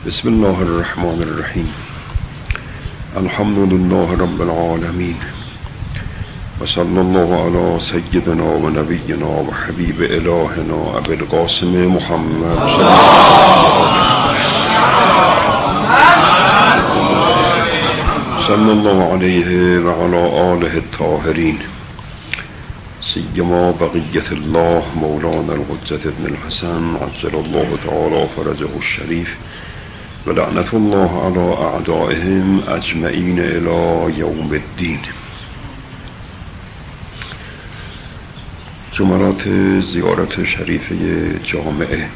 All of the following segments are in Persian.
بسم الله الرحمن الرحیم. الحمد لله رب العالمین و صلی الله علی سیدنا و نبینا و حبیب الهنا ابی القاسم محمد صلی الله علیه و علی آله الطاهرین، سیما بقیت الله مولانا الحجة ابن الحسن عجل الله تعالی فرجه الشریف و لعنت الله علی اعدائهم اجمعین الی یوم الدین. جملات زیارت شریفه جامعه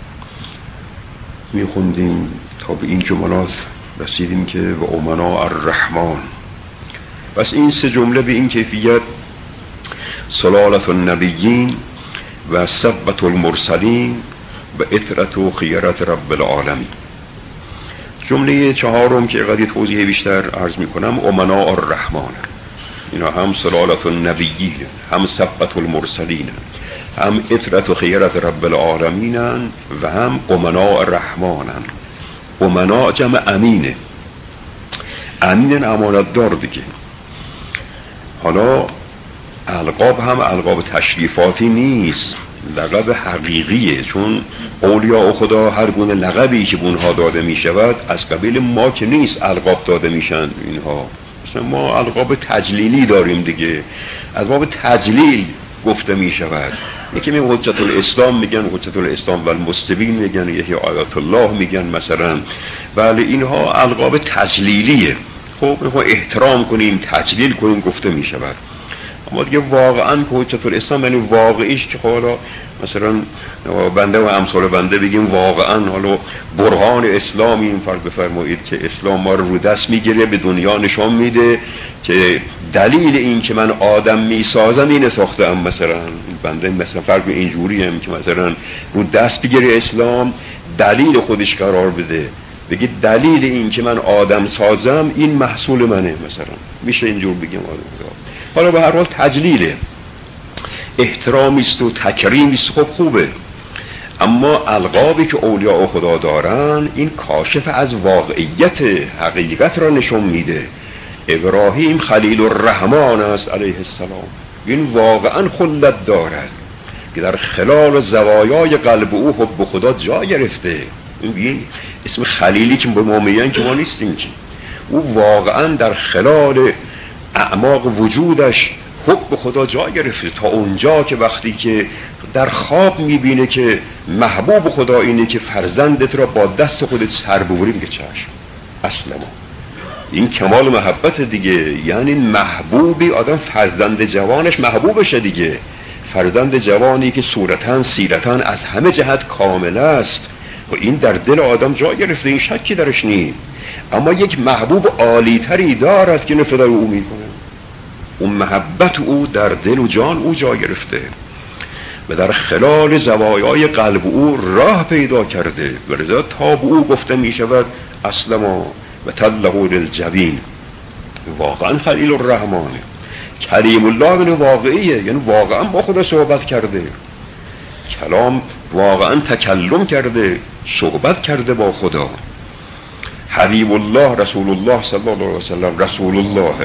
میخوندیم تا به این جملات رسیدیم که و امنا الرحمن. بس این سه جمله به این کیفیت، سلالت النبیین و سبت المرسلین و اطرت و خیرت رب العالمین. جمله چهارم که قدری توضیح بیشتر عرض میکنم، امنا الرحمن. اینا هم سلالت النبیین، هم سبت المرسلین، هم اطرت و خیرت رب العالمین و هم امنا الرحمن. امنا جمع امینه، امین امانت دار دیگه. حالا القاب هم القاب تشریفاتی نیست، لقب حقیقیه، چون اولیاء خدا هر گونه لقبی که به اونها داده می شود از قبیل ما که نیست القاب داده میشن اینها. مثلا ما القاب تجلیلی داریم دیگه، از باب تجلیل گفته می شود. یکی می حجت الاسلام میگن، حجت الاسلام و المستبین میگن، یکی آیات الله میگن مثلا. بله اینها القاب تجلیلیه. خب احترام کنیم، تجلیل کنیم گفته می شود. اما دیگه واقعا که حجت الاسلام یعنی واقعیش که حالا مثلا بنده و امثال بنده بگیم واقعا حالا برهان اسلام، این فرق بفرمایید که اسلام ما رو دست میگیره، به دنیا نشان میده که دلیل این که من آدم میسازم اینه ساختم. مثلا بنده مثلا فرق اینجوری هم که مثلا رو دست بگیره اسلام، دلیل خودش قرار بده، بگید دلیل این که من آدم سازم این محصول منه، مثلا میشه اینجور بگیم. حالا به هر حال تجلیله، احترامیست و تکریمیست، خب خوبه. اما القابی که اولیاء خدا دارن این کاشف از واقعیت حقیقت را نشون میده. ابراهیم خلیل الرحمن است علیه السلام، این واقعا خلت دارد که در خلال زوایای قلب او حب خدا جا گرفته. این اسم خلیلی که به ما میگن که ما نیستیم، که او واقعا در خلال اعماق وجودش حب خدا جا گرفته، تا اونجا که وقتی که در خواب میبینه که محبوب خدا اینه که فرزندت را با دست خودت سر ببری، میگه چشم اصلا. این کمال محبت دیگه، یعنی محبوبی آدم فرزند جوانش محبوبشه دیگه. فرزند جوانی که صورتاً سیرتاً از همه جهت کامل است و این در دل آدم جا گرفته، این شکی درش نیست. اما یک محبوب عالی تری دارد که فدای او میکنه، اون محبت او در دل و جان او جا گرفته و در خلال زوایای قلب او راه پیدا کرده و لذا تا به او گفته می شود اسلما و تله للجبین. واقعا خلیل الرحمن، کریم الله من واقعیه، یعنی واقعا با خدا صحبت کرده، کلام واقعا تکلم کرده، صحبت کرده با خدا. حبیب الله رسول الله صلی الله علیه وسلم رسول الله.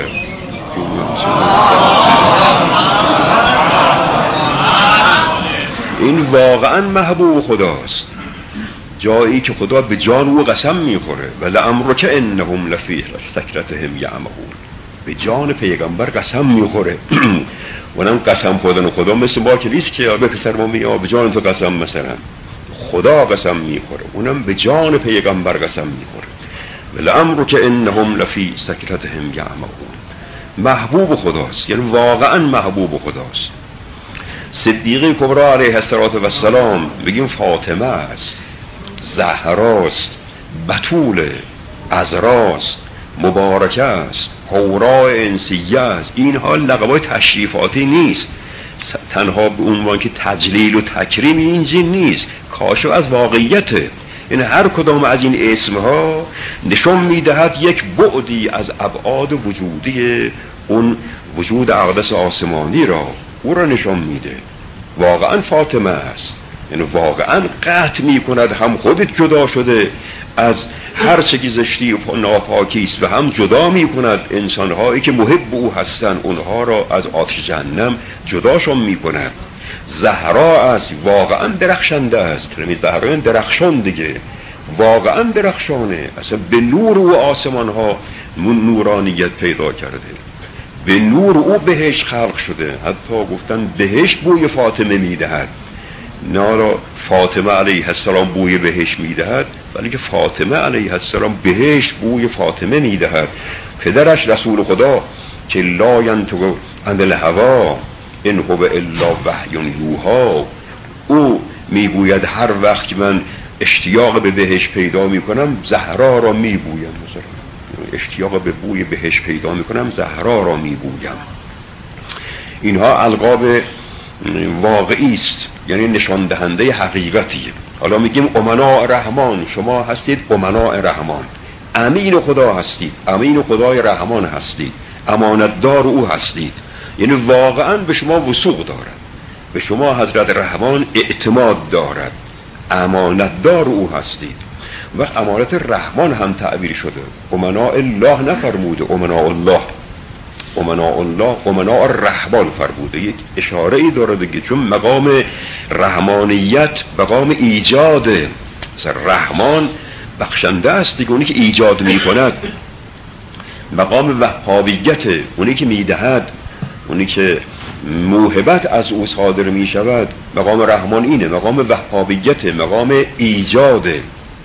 این واقعا محبوب خداست، جایی که خدا به جان او قسم میخوره و لعمرک انهم لفی سکرتهم یعمهون. به جان پیغمبر قسم میخوره. اونم قسم خوردن خدا مثل ما که نیست که به پسر ما میگه به جان تو قسم، مثلا خدا قسم میخوره، اونم به جان پیغمبر قسم میخوره. لعمرک انهم لفی سکرتهم یعمهون. محبوب خداست، یعنی واقعا محبوب خداست. صدیقه کبری علیه السلام بگیم فاطمه است، زهراست، بتول، عذراست، مبارکه است، حورا انسیه است. اینها لقبای تشریفاتی نیست، تنها به عنوان که تجلیل و تکریم اینجا نیست، کاشف از واقعیته. این هر کدام از این اسمها نشون میدهد یک بعدی از ابعاد وجودی اون وجود اقدس آسمانی را، او را نشون میده. واقعا فاطمه است، یعنی واقعا قطع میکند هم خودت جدا شده از هر چه که زشتی و ناپاکی است و هم جدا می کند انسانهایی که محب او هستند، اونها را از آتش جهنم جداشون می کند. زهرا است، واقعا درخشنده است. کلمه زهرا درخشان دیگه، واقعا درخشانه. اصلا به نور او آسمان ها نورانیت پیدا کرده، به نور او بهشت خلق شده. حتی گفتن بهشت بوی فاطمه میدهد. نارا فاطمه علیه السلام بوی بهشت میدهد، ولی که فاطمه علیه السلام بهشت بوی فاطمه میدهد. پدرش رسول خدا که لا ینطق عن الهوی ان هو الا وحی یوحی، او میگوید هر وقت که من اشتیاق به بهشت پیدا میکنم زهرا را میبویم. مثلا اشتیاق به بوی بهشت پیدا میکنم زهرا را میبویم. اینها القاب واقعی است، یعنی نشان دهنده حقیقتیه. حالا میگیم امناء رحمان، شما هستید امناء رحمان، امین خدا هستید، امین خدای رحمان هستید، امانتدار او هستید. یعنی واقعا به شما وثوق دارد، به شما حضرت رحمان اعتماد دارد، امانتدار او هستید. وقت امانت رحمان هم تعبیر شده، امناء الله نفرموده، امناء الله، امناء الله، امناء رحمان فرموده. یک اشاره ای داره دیگه، چون مقام رحمانیت مقام ایجاده. مثلا رحمان بخشنده است دیگه، اونی که ایجاد می کند. مقام وهابیت، اونی که میدهد، اونی که موهبت از او صادر می شود. مقام رحمان اینه، مقام وهابیت، مقام ایجاده.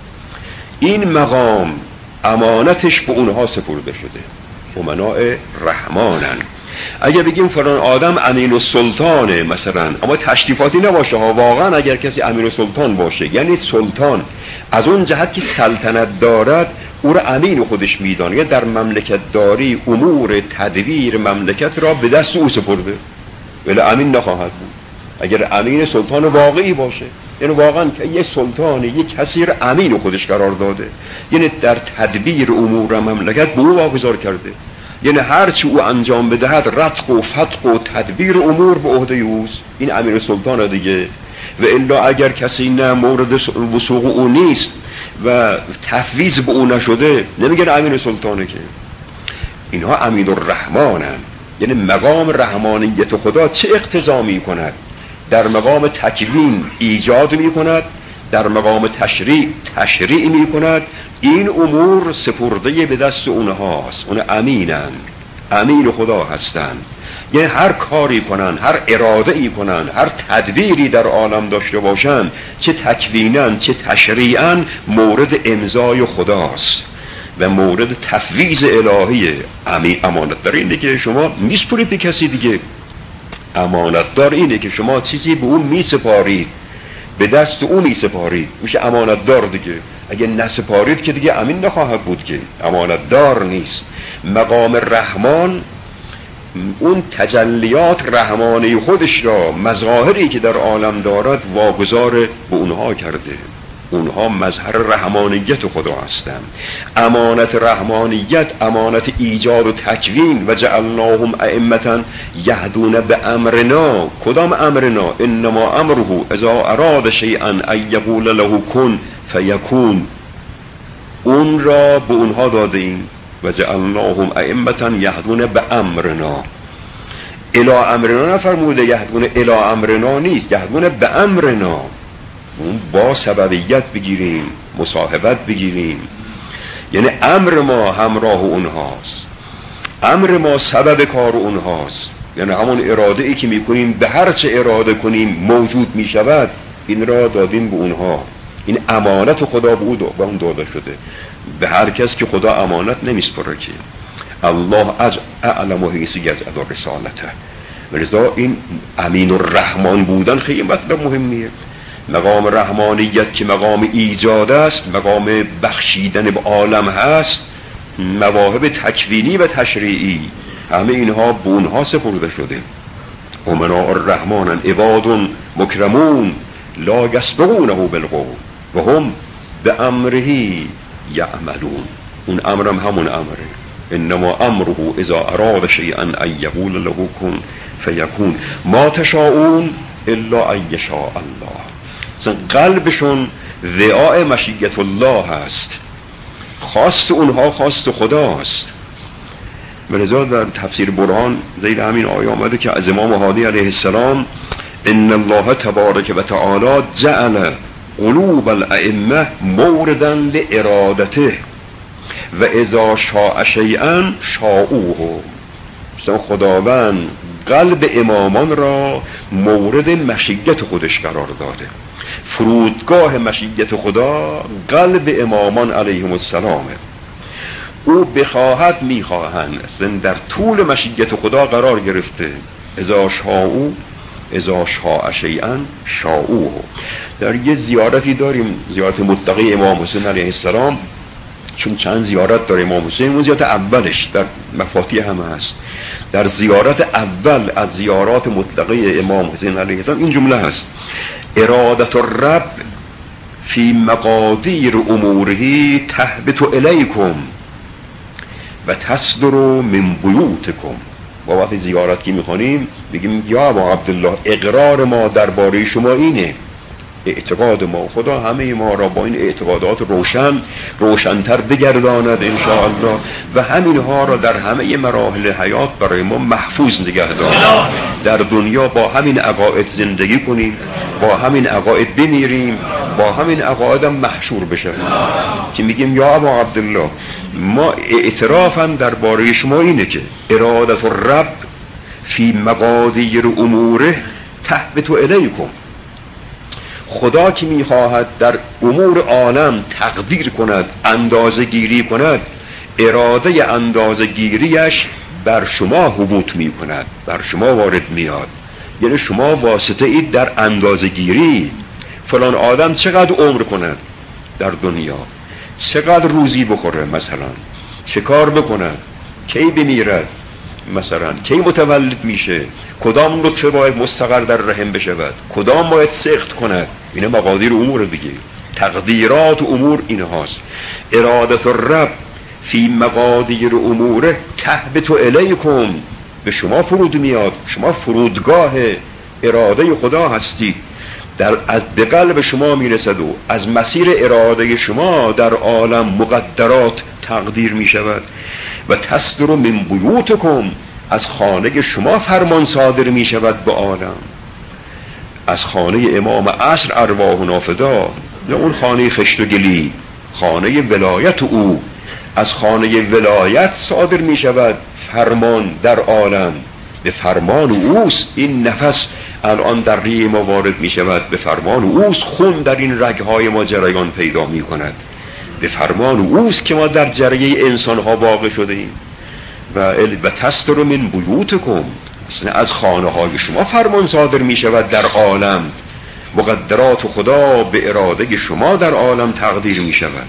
این مقام امانتش به اونها سپرده شده، امناء رحمانن. اگه بگیم فلان آدم امین السلطانه مثلا، اما تشریفاتی نباشه ها، واقعا اگر کسی امین السلطان باشه، یعنی سلطان از اون جهت که سلطنت دارد او را امین خودش میدانه، یعنی در مملکت داری امور تدبیر مملکت را به دست او سپرده، ولی امین نخواهد بود اگر امین سلطان واقعی باشه. یعنی واقعا که یه سلطان یک کسی را امین خودش قرار داده، یعنی در تدبیر امور مملکت به او واگذار کرده، یعنی هرچی او انجام بدهد رتق و فتق و تدبیر امور به عهده اوست. این امیر سلطان دیگه. و الا اگر کسی نه مورد وثوق او نیست و تفویض به او نشده، نمیگن امیر سلطانه که. اینها امین الرحمانن. یعنی مقام رحمانیت خدا چه اقتضا می کند؟ در مقام تکوین ایجاد می کند، در مقام تشریع می کند. این امور سپرده به دست اونهاست، اون امینن، امین خدا هستن. یعنی هر کاری کنن، هر اراده ای کنن، هر تدبیری در عالم داشته باشن، چه تکوینن چه تشریعن، مورد امضای خداست و مورد تفویض الهیه. امانت دار اینه که شما میسپرید به کسی دیگه، امانت دار اینه که شما چیزی به اون میسپارید، به دست اون میسپارید، میشه امانت دار دیگه. اگه نسپارید که دیگه امین نخواهد بود، که امانت دار نیست. مقام رحمان اون تجلیات رحمانی خودش را، مظاهری که در عالم دارد واگذار به اونها کرده. اونها مظهر رحمانیت خدا هستند. امانت رحمانیت امانت ایجاد و تکوین. و جعلناهم ائمة یهدون بامرنا. کدام امرنا؟ انما امره اذا اراد شیئا ان یقول له کن فیکون. اون را به اونها داده ایم. و جعلناهم ائمة یهدون بامرنا. الی امرنا نفرموده یهدون الی امرنا نیست، یهدون بامرنا. اون با سببیت بگیریم، مصاحبت بگیریم، یعنی امر ما همراه اونهاست، امر ما سبب کار اونهاست. یعنی همون اراده ای که میکنیم به هر چه اراده کنیم موجود میشود، این را دادیم به اونها. این امانت خدا به اون داده شده. به هر کس که خدا امانت نمیسپره که. الله از اعلم حیث یزعد رسالته. ولذا این امین الرحمن بودن خیلی مطلب مهمیه. مقام رحمانیت که مقام ایجاد است، مقام بخشیدن به عالم هست، مواهب تکوینی و تشریعی، همه اینها به اونها سپرده شده. امناء الرحمن عباد مکرمون لا یسبقونه بالقول و هم بامره یعملون. اون امرم همون امره. انما امره اذا اراد شیئا ان یقول له کن فیکون. ما تشاءون الا ان یشاء الله. قلبشون وعاء مشیت الله هست. خواست اونها خواست خداست. ولذا در تفسیر برهان زیر همین آیه آمده که از امام هادی علیه السلام ان الله تبارک و تعالی جعل قلوب الائمه موردا لارادته و اذا شاء شیئا شاؤوه. خداوند قلب امامان را مورد مشیت خودش قرار داده. فرودگاه مشیت خدا قلب امامان علیهم السلامه. او بخواهد میخواهند، اصلا در طول مشیت خدا قرار گرفته. اذا شاؤوا اذا شاء شیئا شاؤوه. در یه زیارتی داریم، زیارت مطلقه امام حسین علیه السلام، چون چند زیارت داره امام حسین، اون زیارت اولش در مفاتیح هم هست. در زیارت اول از زیارات مطلقه امام حسین علیه السلام این جمله هست: ارادت الرب فی مقادیر اموره تهبط الیکم و تصدر من بیوتکم. با وقتی زیارت که میخوانیم بگیم یا ابا عبدالله اقرار ما درباره شما اینه، اعتقاد ما خدا همه ما را با این اعتقادات روشن‌تر بگرداند انشاءالله و همینها را در همه مراحل حیات برای ما محفوظ نگه دارد. در دنیا با همین عقاید زندگی کنیم، با همین عقاید بمیریم، با همین عقاید هم محشور بشیم که میگیم یا ابا عبدالله ما اعترافم درباره شما اینه که ارادت الرب فی مقادیر اموره تهبط الیکم. خدا که میخواهد در امور عالم تقدیر کند، اندازه گیری کند، اراده اندازه گیریش بر شما حبوط میکند، بر شما وارد میاد. یعنی شما واسطه اید در اندازه گیری فلان آدم چقدر عمر کند در دنیا، چقدر روزی بخوره، مثلا چه کار بکند، کی بمیرد، مثلا کی متولد میشه، کدام نطفه باید مستقر در رحم بشود، کدام باید سخت کند. اینه مقادیر امور دیگه، تقدیرات امور اینهاست. ارادت الرب فی مقادیر اموره تهبط الیکم، به شما فرود میاد، شما فرودگاه اراده خدا هستید، از به قلب شما میرسد و از مسیر اراده شما در عالم مقدرات تقدیر میشود. و تصدر من بیوتکم، از خانه شما فرمان صادر میشود به عالم. از خانه امام عصر ارواحنا فدا، نه اون خانه خشت و گلی، خانه ولایت او، از خانه ولایت صادر میشود فرمان در عالم، به فرمان اوست این نفس الان در ریه ما وارد میشود، به فرمان اوست خون در این رگهای ما جریان پیدا میکند، به فرمان اوست که ما در جریه انسانها واقع شده ایم. و تصدر من بیوتکم، از خانه های شما فرمان صادر می شود در عالم، مقدرات خدا به اراده شما در عالم تقدیر می شود.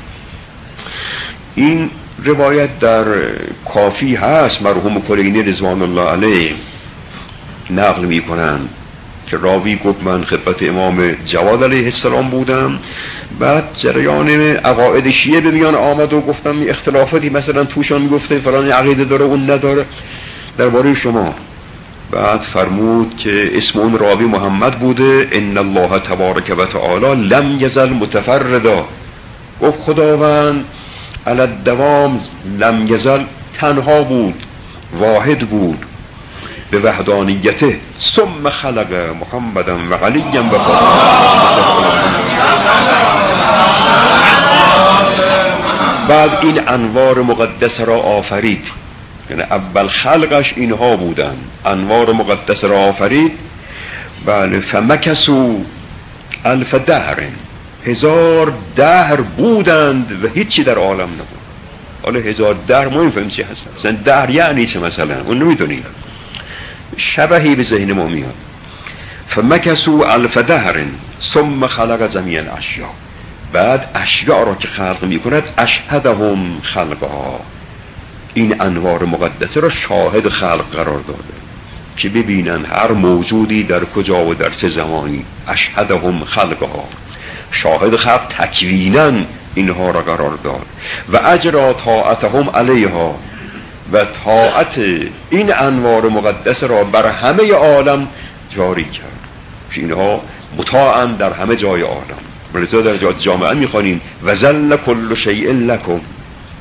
این روایت در کافی هست، مرحوم کلینی رضوان الله علیه نقل می کنند که راوی گفت من خدمت امام جواد علیه السلام بودم، بعد جریان عقاید شیعه به میان آمد و گفتم اختلافاتی مثلا توشان میگفته فلان عقیده داره اون نداره درباره شما. بعد فرمود که اسم اون راوی محمد بوده، ان الله تبارک و تعالی لم یزل متفردا، گفت خداوند علی الدوام لم یزل تنها بود، واحد بود به وحدانیته، ثم خلق محمدا و علیا و بعد این انوار مقدس را آفرید. یعنی اول خلقش اینها بودند، انوار مقدس را آفرید. بله، فمکسو الف دهر، 1000 دهر بودند و هیچی در عالم نبود. حالا 1000 دهر ما نمی‌فهمیم چی هست، مثلا دهر یعنی چه، مثلا اون نمیدونیم، شبهی به ذهن ما میاد. فمکسو الف دهر ثم خلق جمیع الاشیاء، بعد اشیاء را که خلق میکند اشهدهم خلقها، این انوار مقدسه را شاهد خلق قرار داده که ببینن هر موجودی در کجا و در چه زمانی. اشهدهم خلقها، شاهد خلق تکوینا اینها را قرار داد. و اجرا طاعتهم علیها، و طاعت این انوار مقدس را بر همه عالم جاری کرد که اینها مطاعن در همه جای عالم. ولذا در جامعه میخوانیم و ظل کل شیء لکم،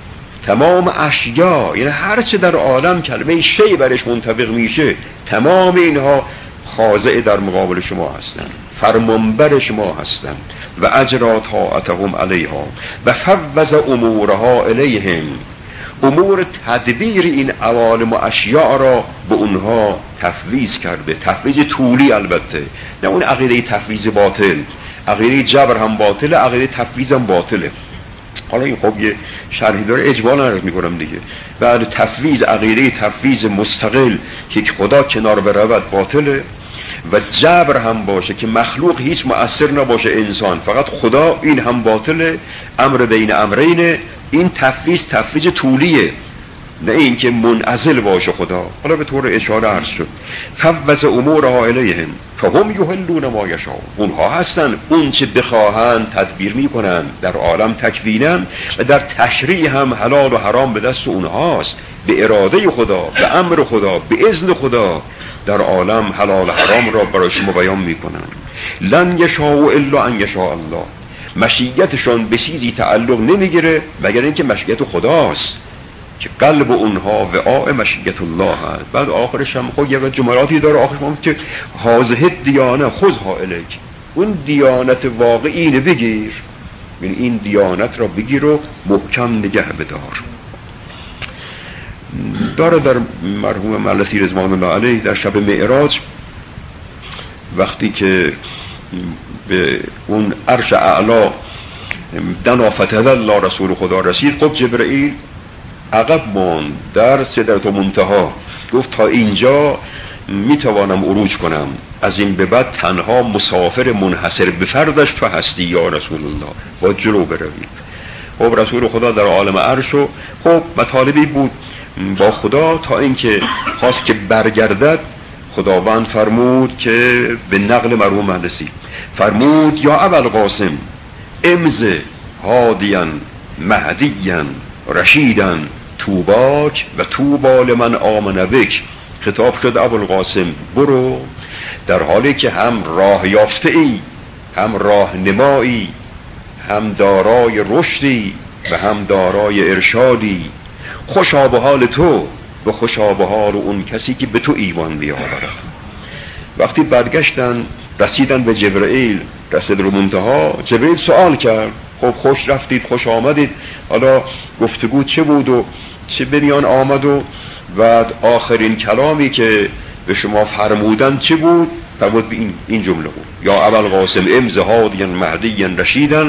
تمام اشیا، یعنی هر چه در عالم کلمه شی برش منطبق میشه، تمام اینها خاضع در مقابل شما هستند، فرمانبر شما هستند. و اجرا طاعتهم علیها و فوض امورها الیهم، امور تدبیر این عوالم و اشیاء را به اونها تفویض کرده. تفویض طولی البته، نه اون عقیده تفویض باطل. عقیده جبر هم باطله، عقیده تفویض هم باطله. حالا این خب یه شرحی داره، اجمالا عرض میکنم دیگه. بعد تفویض، عقیده تفویض مستقل که خدا کنار برود باطله، و جبر هم باشه که مخلوق هیچ مؤثر نباشه انسان، فقط خدا، این هم باطله. امر بین امرین، این تفویض طولیه، نه این که منعزل باشه خدا. حالا به طور اشاره عرض شد فوض امورها الیهم فهم یحلون ما یشاءون، اونها هستن اون چه بخواهند تدبیر میکنن، در عالم تکوینن و در تشریع هم حلال و حرام به دست اونهاست، به اراده خدا، به امر خدا، به اذن خدا در عالم حلال و حرام را برای شما بیان میکنن. لن یشاء الا ان یشاء الله، مشیتشون به چیزی تعلق نمیگیره مگر اینکه مشیت خداست که قلب اونها وعاء مشیت الله هست. بعد آخرش هم خب یک جملاتی داره آخرش هم که هذه دیانه خذها الیک، اون دیانت واقعی اینه بگیر، یعنی این دیانت را بگیر و محکم نگه بدار. داره در مرحوم ملسی رضوان الله علیه در شب معراج وقتی که به اون عرش اعلا دنا فتدلی رسول خدا رسید، خب جبرئیل عقب ماند در سدرة منتهی، گفت تا اینجا میتوانم عروج کنم، از این به بعد تنها مسافر منحصر به فردش تو هستی یا رسول الله، با جلو بروید. خب رسول خدا در عالم عرش و خب مطالبی بود با خدا، تا اینکه خواست که برگردد خداوند فرمود که به نقل مرحوم مهندسی فرمود یا ابوالقاسم امض هادیا مهدیا رشیدا توباک و توبا لمن آمن بک. خطاب شد ابوالقاسم برو، در حالی که هم راه یافته ای، هم راهنمایی، هم دارای رشدی و هم دارای ارشادی، خوشا به حال تو و خوشا به حال اون کسی که به تو ایمان بیاورد. وقتی برگشتن رسیدن به جبرئیل در سدرة المنتهی، جبرئیل سوال کرد خب خوش رفتید، خوش آمدید، حالا گفتگو چه بود و چه بریان آمد و بعد آخرین کلامی که به شما فرمودن چه بود؟ فرمود به این جمله بود یا ابوالقاسم امض هادیا مهدیا رشیدا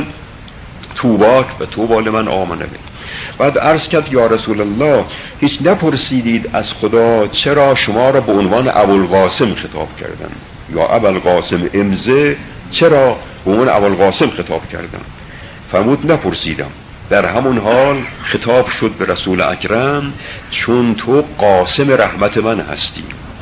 توباک و توبا لمن آمن بک. بعد عرض کرد یا رسول الله هیچ نپرسیدید از خدا چرا شما را به عنوان ابوالقاسم خطاب کردن؟ یا ابوالقاسم امض، چرا به عنوان ابوالقاسم خطاب کردن؟ فرمود نپرسیدم. در همون حال خطاب شد به رسول اکرم چون تو قاسم رحمت من هستی،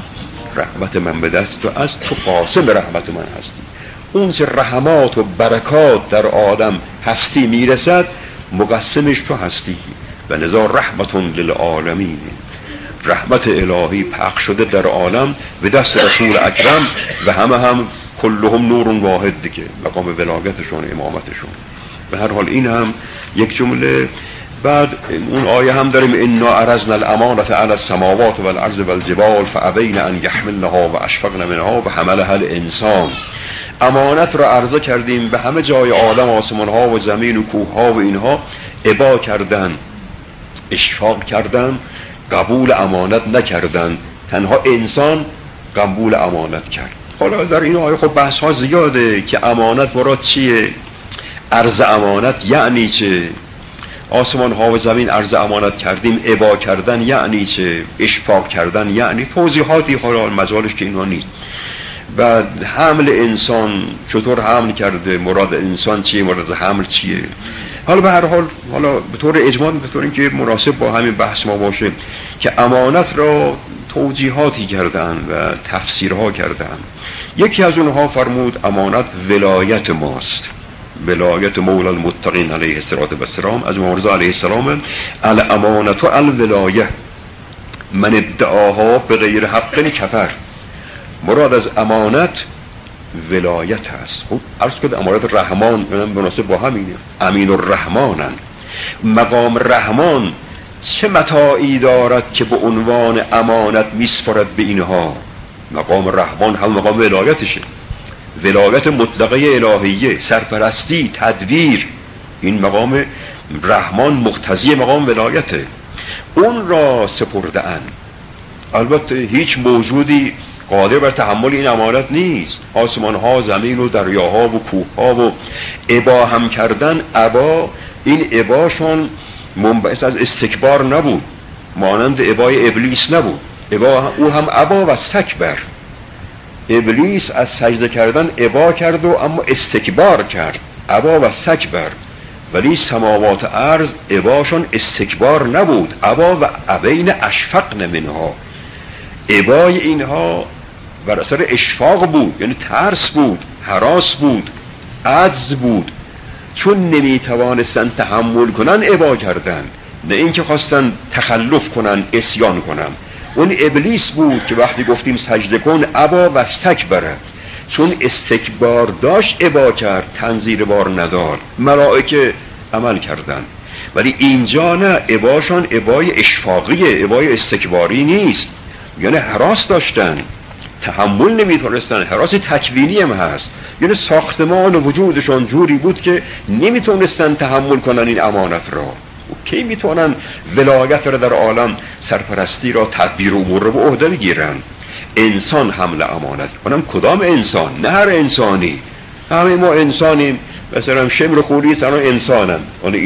رحمت من به دست تو از، تو قاسم رحمت من هستی، اون چه رحمات و برکات در آدم هستی میرسد مقسمش تو هستی. و لذا رحمت للعالمین، رحمت الهی پخش شده در عالم به دست رسول اکرم و همه هم کلهم نور واحد دیگه، مقام ولایتشون، امامتشون. به هر حال این هم یک جمله. بعد اون آیه هم داریم انا عرضنا الامانة علی السماوات والارض والجبال فابین ان یحملنها و اشفقن منها و حملها الانسان. امانت را عرضه کردیم به همه جای عالم، آسمان ها و زمین و کوه ها و اینها، ابا کردن، اشفاق کردن، قبول امانت نکردن، تنها انسان قبول امانت کرد. حالا در این آیه خب بحث ها زیاده که امانت مراد چیه، عرض امانت یعنی چه، آسمان ها و زمین عرض امانت کردیم، ابا کردن یعنی چه، اشفاق کردن یعنی، توضیحاتی حالا مجالش که اینها نیست. و حمل انسان چطور حمل کرده، مراد انسان چیه، مراد حمل چیه. حالا به هر حال حالا به طور اجمال، به طور اینکه مناسب با همین بحث ما باشه، که امانت را توجیهاتی کردن و تفسیرها کردن. یکی از اونها فرمود امانت ولایت ماست، ولایت مولا المتقین علیه السلام، از امام رضا علیه السلام، الامانت و الولایه من ادعاها به غیر حق کفر. مراد از امانت ولایت هست. خب عرض کرد امانت رحمان مناسب با همینه، امین الرحمانن. مقام رحمان چه متاعی دارد که به عنوان امانت میسپارد به اینها. مقام رحمان هم مقام ولایتشه، ولایت مطلقه الهیه، سرپرستی، تدبیر. این مقام رحمان مقتضی مقام ولایته، اون را سپرده اند. البته هیچ موجودی قادر بر تحمل این امانت نیست. آسمان ها، زمین و دریاها و کوه ها و ابا هم کردن. ابا، این اباشون منبعث از استکبار نبود، مانند ابای ابلیس نبود. او هم ابا و استکبر. ابلیس از سجده کردن ابا کرد و اما استکبار کرد، ابا و استکبر. ولی سماوات ارض اباشون استکبار نبود، ابا و ابین اشفقن منها. ابای اینها بر اثر اشفاق بود، یعنی ترس بود، هراس بود، عجز بود. چون نمیتوانستن تحمل کنن ابا کردن، نه اینکه خواستن تخلف کنن، عصیان کنن. اون ابلیس بود که وقتی گفتیم سجده کن ابا و استکبره، چون استکبار داشت ابا کرد، تنزیر بار ندار. ملائکه عمل کردن، ولی اینجا نه، اباشان ابای اشفاقیه، ابای استکباری نیست. یعنی هراس داشتن، تحمل نمیتونستن. هراس تکوینی هم هست، یعنی ساختمان وجودشان جوری بود که نمیتونستن تحمل کنن این امانت را. کی میتونن ولایت را در عالم، سرپرستی را، تدبیر امور را به عهده بگیرن؟ انسان حمل امانت. اونم کدام انسان؟ نه هر انسانی، همه ما انسانیم. مثلا شمر خوری سنا انسانن،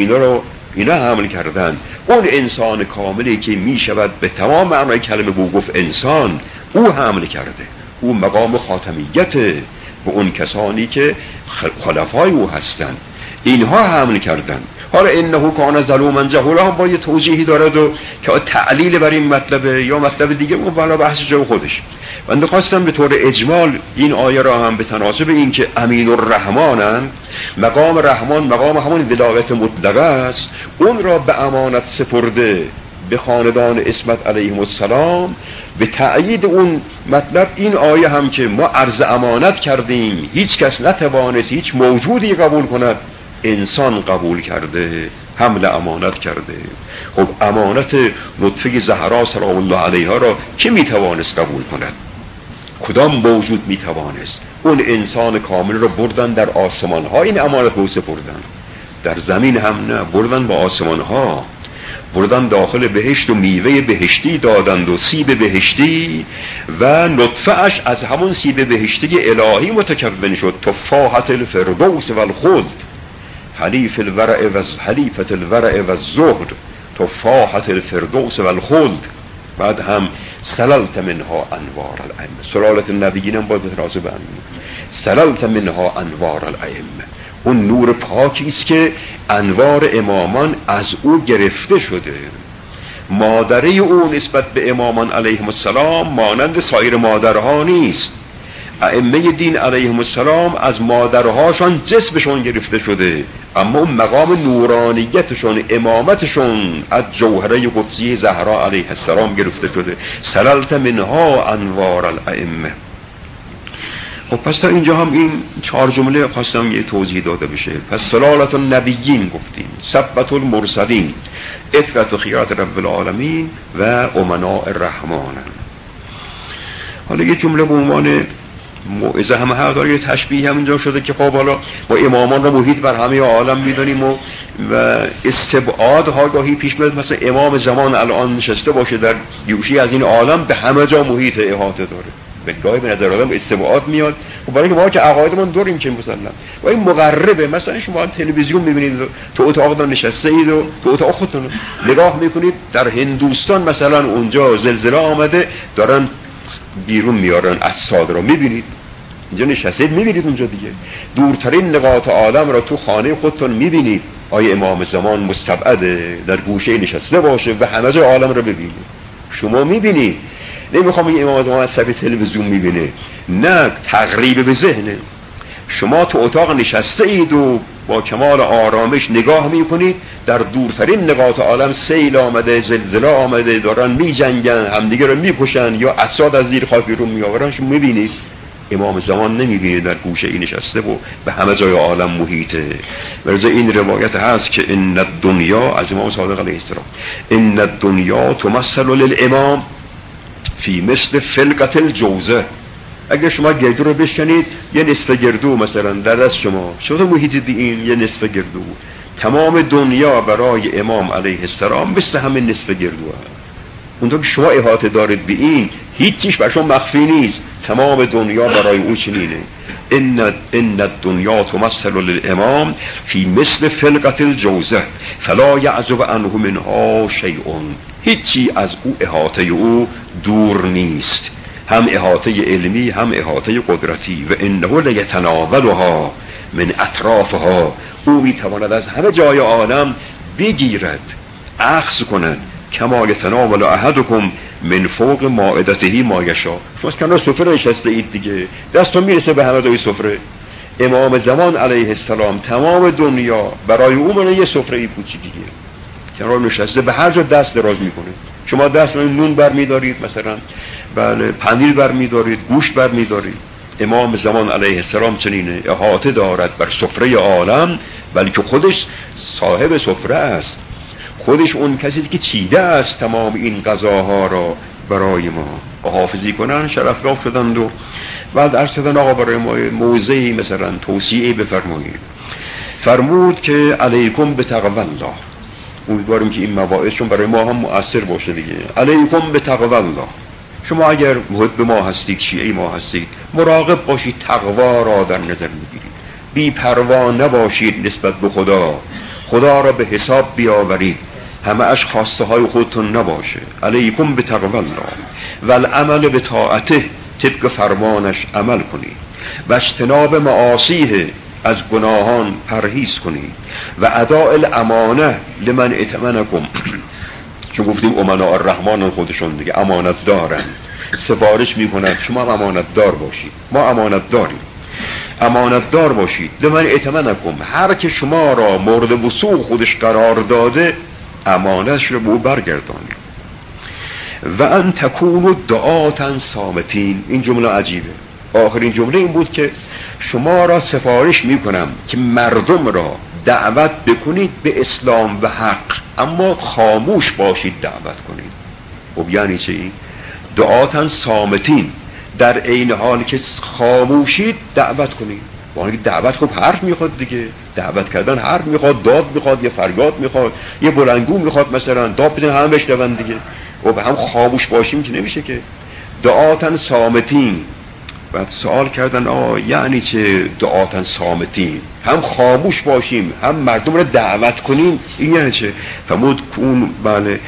اینا حمل کردن. اون انسان کاملی که میشود به تمام معنای کلمه بو گفت انسان، او حمل کرده. او مقام خاتمیته و اون کسانی که خلفای او هستن، اینها حمل کردن. حالا انه کان ظلوما جهولا هم با یه توضیحی دارد و که تعلیل بر این مطلبه یا مطلب دیگه، اون بالا بحث جو خودش. من خواستم به طور اجمال این آیه را هم به تناسب این که امین الرحمانن، مقام رحمان مقام همون ولایت مطلقه است، اون را به امانت سپرده به خاندان عصمت علیهم السلام. به تأیید اون مطلب این آیه هم که ما عرض امانت کردیم، هیچ کس نتوانست هیچ موجودی قبول کند، انسان قبول کرده، حمل امانت کرده. خب امانت نطفه زهرا سلام الله علیها را کی میتوانست قبول کند؟ کدام موجود میتوانست؟ اون انسان کامل را بردن در آسمان ها، این امانت رو سپردن. در زمین هم نه، بردن با آسمان ها، بردن داخل بهشت و میوه بهشتی دادند و سیب بهشتی و نطفه اش از همون سیب بهشتی الهی متکون شد. تفاحت الفردوس و الخلد، حلیف الورع و حلیفت الورع و الزهد، تفاحت الفردوس و الخلد. بعد هم سللت منها انوار الائمه، سلالت النبیین هم باید بتناسب هم، سللت منها انوار الائمه. اون نور پاکی است که انوار امامان از او گرفته شده. مادره او نسبت به امامان علیهم السلام مانند سایر مادرها نیست. ائمه دین علیهم السلام از مادرهاشان جسمشون گرفته شده، اما اون مقام نورانیتشون، امامتشون از جوهره قدسی زهرا علیه السلام گرفته شده. سللت منها انوار الائمه. خب پس تا اینجا هم این 4 جمله خواستم یه توضیح داده بشه. پس سلالت النبیین گفتیم، سبت المرسلین، اطرت و خیرات رب العالمین و امناء الرحمن. حالا یه جمله به عنوان موعظه هم هر داره، یه تشبیه هم اینجا شده که خب حالا ما امامان رو محیط بر همه عالم میدونیم و استبعاد ها گاهی پیش میاد. مثلا امام زمان الان نشسته باشه در گوشی از این عالم، به همه جا محیط احاطه داره. به گاهی به نظر آدم استبعاد میاد و برای اینکه ما که عقایدمون داریم که مثلا و این مقربه. مثلا شما تلویزیون میبینید، تو اتاق نشسته اید و تو اتاق خودتون نگاه میکنید، در هندوستان مثلا اونجا زلزله آمده، دارن بیرون میارن اجساد رو، میبینید اینجا نشستید میبینید اونجا دیگه. دورترین نقاط عالم را تو خانه خودتون میبینید. آیا امام زمان مستبعده در گوشه نشسته باشه و همه جای عالم رو ببینید؟ شما میبینید. نمیخوام این امام زمان از صفحه تلویزیون میبینه، نه، تقریب به ذهنه. شما تو اتاق نشسته اید و با کمال آرامش نگاه میکنید، در دورترین نقاط عالم سیل آمده، زلزله آمده، دارن میجنگن، همدیگه رو میکشن یا اجساد از زیر خاک بیرون میآورن. شما میبینید. امام زمان نمیبینید، در گوشه ای نشسته و به همه جای عالم محیطه. ولذا این روایت هست که ان الدنیا، از امام صادق علیه السلام، ان الدنیا تمثل للامام فی مثل فلقة الجوزه. اگر شما گردو رو بشکنید، یه نصف گردو مثلا در دست شما محیط این یه نصف گردو، تمام دنیا برای امام علیه السلام مثل همین نصف گردو هست. اونطور که شما احاطه دارید به این، هیچیش بر شما مخفی نیست، تمام دنیا برای او چنینه. ان الدنیا تمثل للامام فی مثل فلقة الجوزه فلا یعزب عنه منها شیء. هیچی از او احاطه او دور نیست، هم احاطه علمی هم احاطه قدرتی. و انه لیتناولها من اطرافها، او میتواند از همه جای عالم بگیرد، اخذ کند. کما یتناول احدکم من فوق مائدته ما یشاء. شما از کنار سفره نشسته اید دیگه، دستون میرسه به همه جای سفره. امام زمان علیه السلام تمام دنیا برای او من یه سفره کوچیکیه، کنار نشسته، به هر جا دست دراز میکنه. شما دست نون بر میدارید، مثلا بله پنیر بر میدارید، گوشت بر میدارید. امام زمان علیه السلام چنینه، احاطه دارد بر سفره عالم، بلکه خودش صاحب سفره است، خودش اون کسی که چیده است تمام این غذاها را برای ما. حافظی کنن شرفیاب شدند و بعد عرض کردن آقا برای ما موضعی مثلا توصیه بفرمایید. فرمود که علیکم بتقوی الله. امیدواریم که این مواعظشون برای ما هم مؤثر باشه دیگه. علیکم بتقوی الله. شما اگر محب ما هستید، شیعه ما هستید، مراقب باشید، تقوا را در نظر میگیرید، بی پروا نباشید نسبت به خدا را به حساب بیاورید، همه اش خواسته های خودتون نباشه. علیکم بتقوی الله و العمل به طاعته، طبق فرمانش عمل کنید. و اجتناب معاصیه، از گناهان پرهیز کنید. و اداء الامانه لمن ائتمنکم. چون گفتیم امناء الرحمن خودشون دیگه امانت دارن، سفارش میکنند شما امانت دار باشید. ما امانت داریم، امانت دار باشید. لمن ائتمنکم، هر که شما را مورد وثوق خودش قرار داده، امانتش رو به او برگردانید. و ان تکونوا دعاة صامتین. این جمله عجیبه. آخرین جمله این بود که شما را سفارش میکنم که مردم را دعوت بکنید به اسلام و حق، اما خاموش باشید دعوت کنید. خب یعنی چی؟ دعاة صامتین، در عین حال که خاموشید دعوت کنید. ولی دعوت خب حرف میخواد دیگه، دعوت کردن حرف میخواد، داد میخواد، یه فریاد میخواد، یه بلندگو میخواد، مثلا داد بدن همه بشنون دیگه. و به هم خاموش باشیم که نمیشه که. دعاة صامتین. بعد سوال کردن یعنی چه دعاة صامتین؟ هم خاموش باشیم هم مردم رو دعوت کنیم، این یعنی چه؟ فرمود کون بله،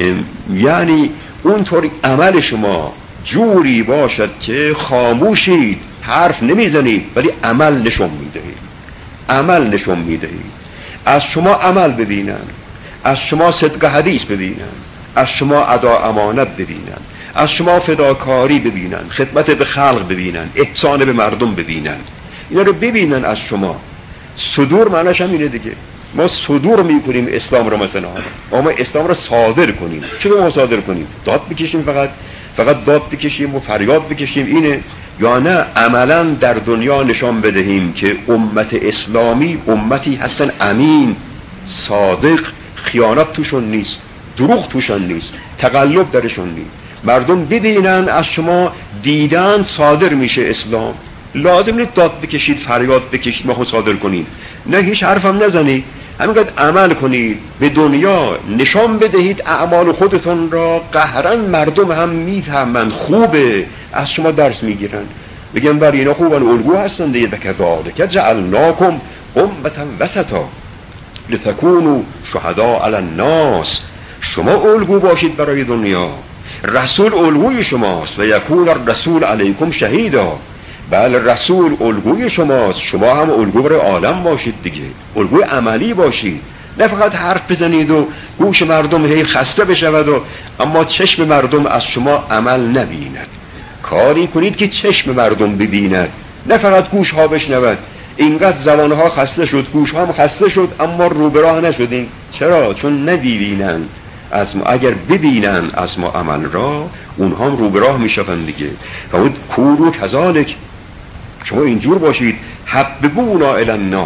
یعنی اونطور عمل شما جوری باشد که خاموشید، حرف نمیزنید، ولی عمل نشون میدهید. عمل نشون میدهید. از شما عمل ببینن، از شما صدق حدیث ببینن، از شما ادا امانت ببینن، از شما فداکاری ببینن، خدمت به خلق ببینن، احسان به مردم ببینن. اینا رو ببینن از شما. صدور معنیش هم اینه دیگه. ما صدور میکنیم اسلام رو، مثلا اما اسلام رو صادر کنیم. چرا ما صادر کنیم؟ داد بکشیم، فقط داد بکشیم و فریاد بکشیم اینه؟ یا نه عملا در دنیا نشان بدهیم که امت اسلامی امتی هستن امین، صادق، خیانت توشون نیست، دروغ توشون نیست، تقلب درشون نیست. مردم ببینن از شما دیدن صادر میشه اسلام. لازم نیست داد بکشید، فریاد بکشید ما خود صادر کنید، نه هیچ حرفم نزنید، همینقدر عمل کنید، به دنیا نشان بدهید اعمال خودتون را. قهرن مردم هم میفهمن خوبه، از شما درس میگیرن، بگن بر اینا خوبن، الگو هستن دیگه. بکذالک جعلناکم امة وسطا لتکونوا شهداء علی الناس. شما الگو باشید برای دنیا، رسول الگوی شماست. و یکون الرسول علیکم شهیدا. بله رسول الگوی شماست، شما هم الگو برای عالم باشید دیگه، الگوی عملی باشید. نه فقط حرف بزنید و گوش مردم هی خسته بشود و اما چشم مردم از شما عمل نبیند. کاری کنید که چشم مردم ببیند، نه فقط گوش ها بشنود. اینقدر زبان ها خسته شد، گوش ها هم خسته شد، اما رو به راه نشدیم. چرا؟ چون نبینن از ما. اگر ببینن از ما عمل را، اونها هم رو به راه میشوند دیگه. فرمود کونوا کذالک، شما اینجور باشید. حببونا الی الناس،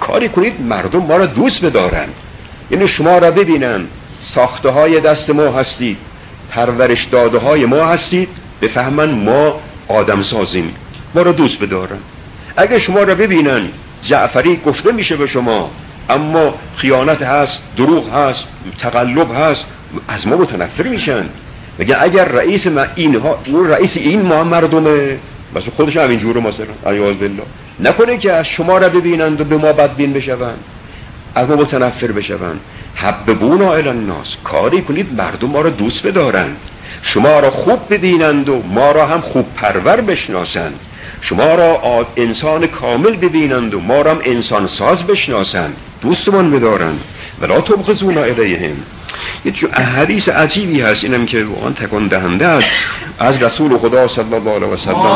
کاری کنید مردم ما را دوست بدارن. یعنی شما را ببینن ساخته های دست ما هستید، پرورش داده های ما هستید، بفهمن ما آدم سازیم، ما را دوست بدارن. اگر شما را ببینن جعفری گفته میشه به شما اما خیانت هست، دروغ هست، تقلب هست، از ما متنفر میشن. میگه اگر رئیس ما اینها، اون رئیس این ما مردمه، مثلا خودش هم اینجوره، مثلا عیاذ بالله، نکنه که از شما را ببینند و به ما بدبین بشوند، از ما متنفر بشوند. حببونا الی الناس، کاری کنید مردم ما را دوست بدارند، شما را خوب ببینند و ما را هم خوب پرور بشناسند، شما را انسان کامل ببینند و ما را هم انسان ساز بشناسند، دوستمان بدارند. ولا تبغضونا الیهم. یه حدیث عجیبی هست، اینم که واقعا تکان دهنده است، از رسول خدا صلی الله علیه و سلم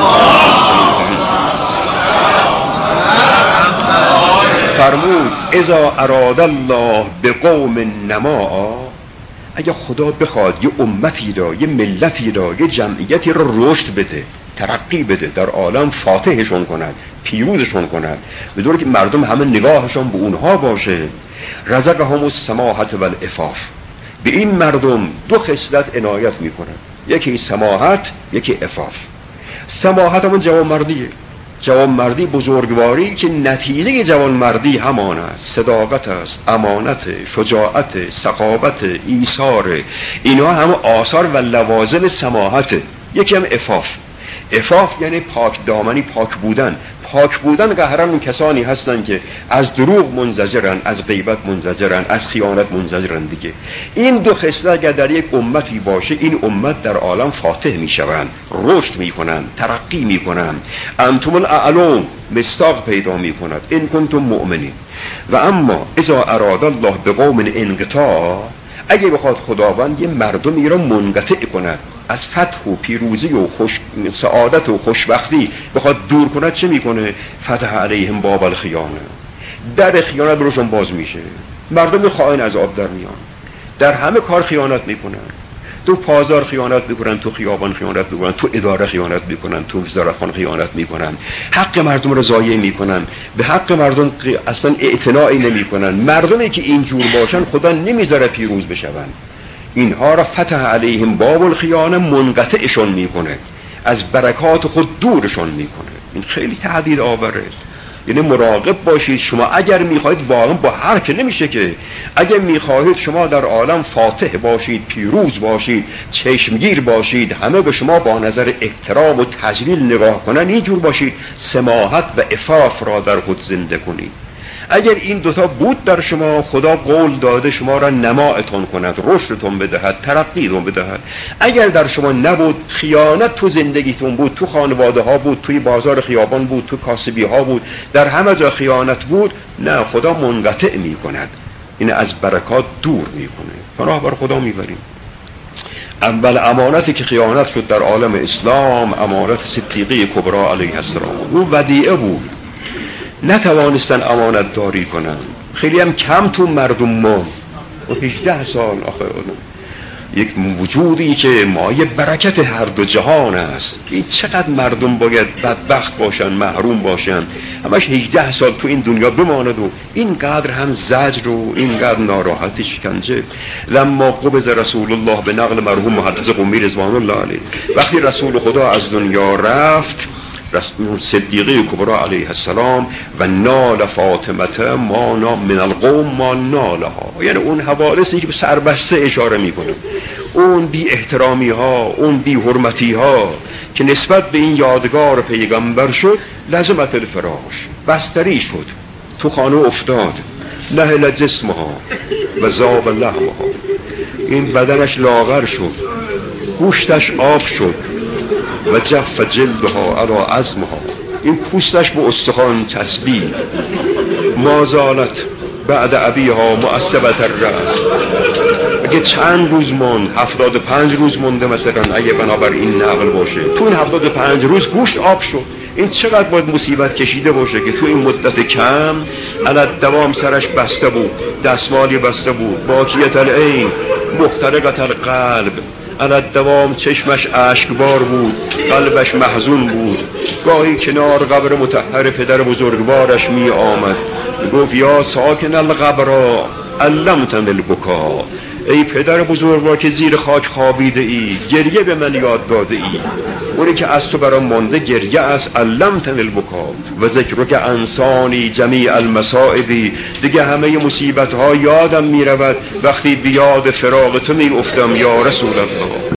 فرمود اذا اراد الله بقوم نماء، اگه خدا بخواد یه امتی را، یه ملتی را، یه جمعیتی را رشد بده، ترقی بده، در عالم فاتحشون کند، پیروزشون کند، به طوری که مردم همه نگاهشون به اونها باشه، رزقهم السماحة والعفاف، به این مردم دو خصلت عنایت میکنه، یکی سماحت، یکی عفاف. سماحت همون جوانمردیه، جوانمردی بزرگواری که نتیجه جوانمردی همان است، صداقت است، امانت، شجاعت، سخاوت، ایثار، اینها هم آثار و لوازم سماحت. یکی هم عفاف. عفاف یعنی پاک دامنی، پاک بودن. پاک بودن قهرن اون کسانی هستن که از دروغ منزجرن، از غیبت منزجرن، از خیانت منزجرن دیگه. این دو خصلت اگر در یک امتی باشه، این امت در عالم فاتح میشوند، رشد میکنن، ترقی میکنن. انتم الاعلون، مصداق پیدا میکند ان کنتم مؤمنین. و اما اذا اراد الله بقوم انقطاع، اگه بخواد خداوند یه مردمی را منقطع کند، از فتح و پیروزی و سعادت و خوشبختی بخواد دور کند، چه میکنه؟ فتح علیهم باب الخیانه، در خیانت برشون باز میشه. مردم خائن از آب در میان، در همه کار خیانت میکنن، تو پازار خیانت میکنن، تو خیابان خیانت میکنن، تو اداره خیانت میکنن، تو وزارتخانه خیانت میکنن، حق مردم رو ضایع میکنن، به حق مردم اصلا اعتنایی نمیکنن. مردمی که اینجور باشن خدا نمیذاره پیروز بشون. اینها را فتح علیهم باب الخیانه، منقطعشون میکنه، از برکات خود دورشون میکنه. این خیلی تهدید آوره. یعنی مراقب باشید شما اگر میخواهید، واقعا با هر که نمیشه که، اگر میخواهید شما در عالم فاتح باشید، پیروز باشید، چشمگیر باشید، همه به شما با نظر احترام و تجلیل نگاه کنن، اینجور باشید، سماحت و عفاف را در خود زنده کنید. اگر این دوتا بود در شما، خدا قول داده شما را نماعتون کند، رشدتون بدهد، ترقیتون بدهد. اگر در شما نبود، خیانت تو زندگیتون بود، تو خانواده ها بود، توی بازار خیابان بود، تو کاسبی ها بود، در همه جا خیانت بود، نه، خدا منقطع می کند، این از برکات دور می کنه. پناه بر خدا می بریم. اول امانتی که خیانت شد در عالم اسلام، امانت صدیقه کبری علیه السلام. اون ودیعه بود، نتوانستن امانت داری کنن، خیلی هم کم تو مردم ما. 18 سال آخه یک وجودی که مایه برکت هر دو جهان است، این چقدر مردم باید بدبخت باشن، محروم باشن، همش 18 سال تو این دنیا بماند و اینقدر هم زجر و اینقدر ناراحتی، شکنجه. لما قبض رسول الله، به نقل مرحوم محدث قمی رضوان الله علیه، وقتی رسول خدا از دنیا رفت، رسول صدیقه کبری علیه السلام، و نال فاطمه ما من القوم ما نالها، یعنی اون حوادثی که به سربسته اشاره میکنه، اون بی احترامی ها، اون بی حرمتی ها که نسبت به این یادگار پیغمبر شد، لزمت الفراش، بستری شد، تو خانه افتاد، نهل جسمها و ذاب لحمها، این بدنش لاغر شد، گوشتش آب شد، و جف جلدها علی عظمها، این پوستش به استخوان چسبید. ما زالت بعد ابیها معصبت الرأس، اگه چند روز ماند، 75 روز مونده مثلا، اگه بنابر این نقل باشه، تو این 75 روز گوشت آب شد. این چقدر باید مصیبت کشیده باشه که تو این مدت کم علت دوام سرش بسته بود، دستمالی بسته بود، باکیت العین، مخترقت القلب، علت دوام چشمش اشکبار بود، قلبش محزون بود، گاهی کنار قبر مطهر پدر بزرگوارش می آمد، گفت یا ساکن القبر علمتن البکا، ای پدر بزرگوار که زیر خاک خوابیده ای، گریه به من یاد داده ای. اونی که از تو برام مانده گریه است. علمتن البکا و ذکرک انسانی جمیع المصائبی، دیگه همه مصیبت ها یادم می رود وقتی بیاد فراق تو می افتم یا رسول الله.